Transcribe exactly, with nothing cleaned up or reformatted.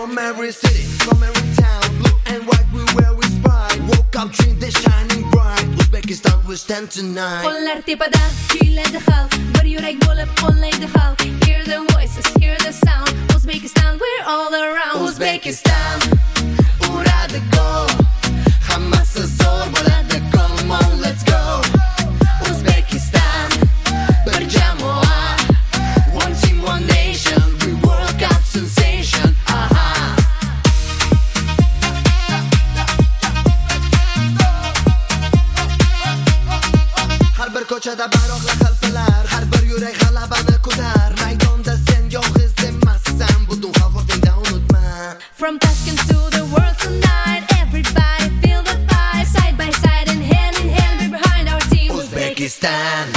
From every city, from every town, blue and white we wear with pride. Woke up, dream they're shining bright. Uzbekistan we stand tonight. Qo'llar tepada, kuyladi xalq, bir yurak bo'lib qo'llaydi xalq. Hear the voices, hear the sound. Uzbekistan we're all around. Uzbekistan uradi gol, hammasi zo'r bo'ladi. Come on, let's go. Uzbekistan bir jamoa, one team, one nation. We World Cup sensation. Aha. Har bir ko'chada bayroqlar qalpilar, har bir yurak g'alabani kutar. Maydonda sen yolg'iz emassan, butun xalq ortingda unutma. From Tashkent to the world tonight, everybody feel the vibe. Side by side and hand in hand, we're behind our team. Uzbekistan.